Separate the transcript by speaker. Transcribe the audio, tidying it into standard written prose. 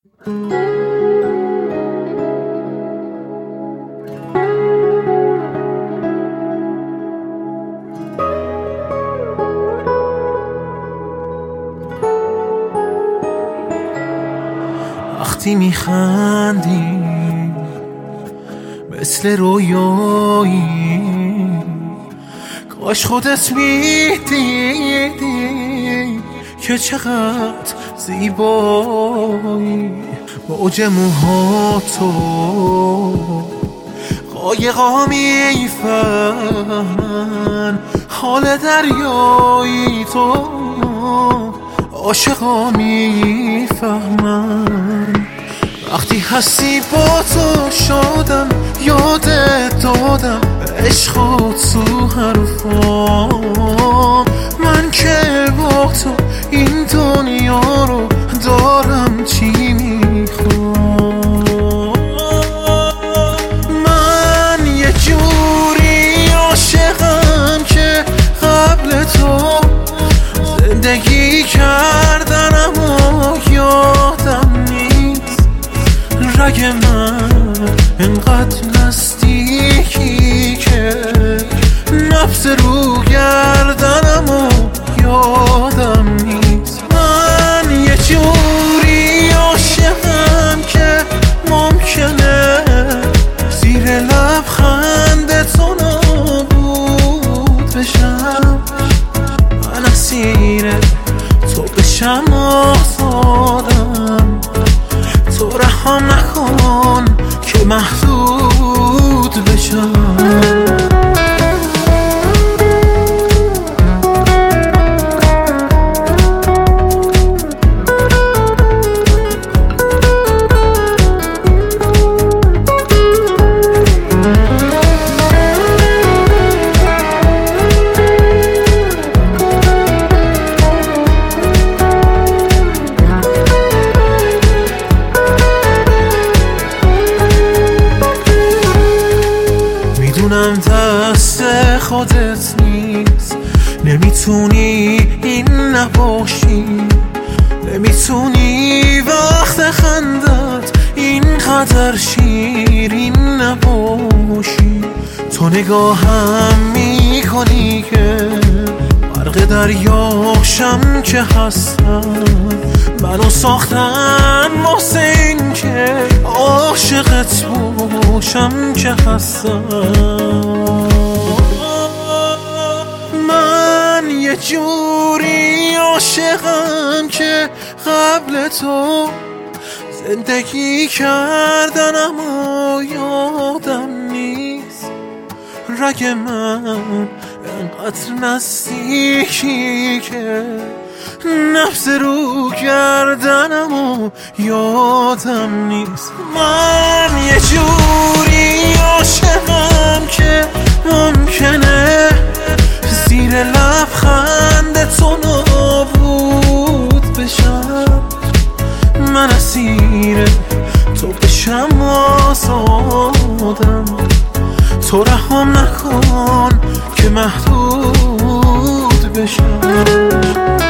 Speaker 1: وقتی میخندی مثل رویایی، کاش خودت میدیدی که چقدر زیبایی. موج موهاتو قایقا میفهمن، حال دریایی تو عاشقا میفهمن. وقتی هستی با تو شادم، یادت دادم عشقات تو حرفام. من که با تو این دنیا رو دارم چی میخوام. من یه جوری عاشقم که قبل تو زندگی کردن اما یادم نیست. رگ من انقدر نزدیکی که نفس رو گردنم و یادم نیست. من یه جوری عاشقم که ممکنه زیر لبخند تو نابود بشم. من اسیر تو بشم آزادم، تو رحم نکن که محدود بشم. میدونم دست خودت نیست، نمیتونی این نباشی، نمیتونی وقت خندت اینقدر شیرین نباشی. تو نگاهم میکنی که برق دریاشم که هستم، منو ساختن واسه این که عاشقت باشم که هستم. من یه جوری عاشقم که قبل تو زندگی کردن اما یادم نیست. رگ من انقدر نزدیکی که نفس رو گردنم و یادم نیست. من یه جوری عاشقم که ممکنه زیر لبخند تو نابود بشم. من اسیر تو بشم آزادم، تو رحم نکن که محدود بشم.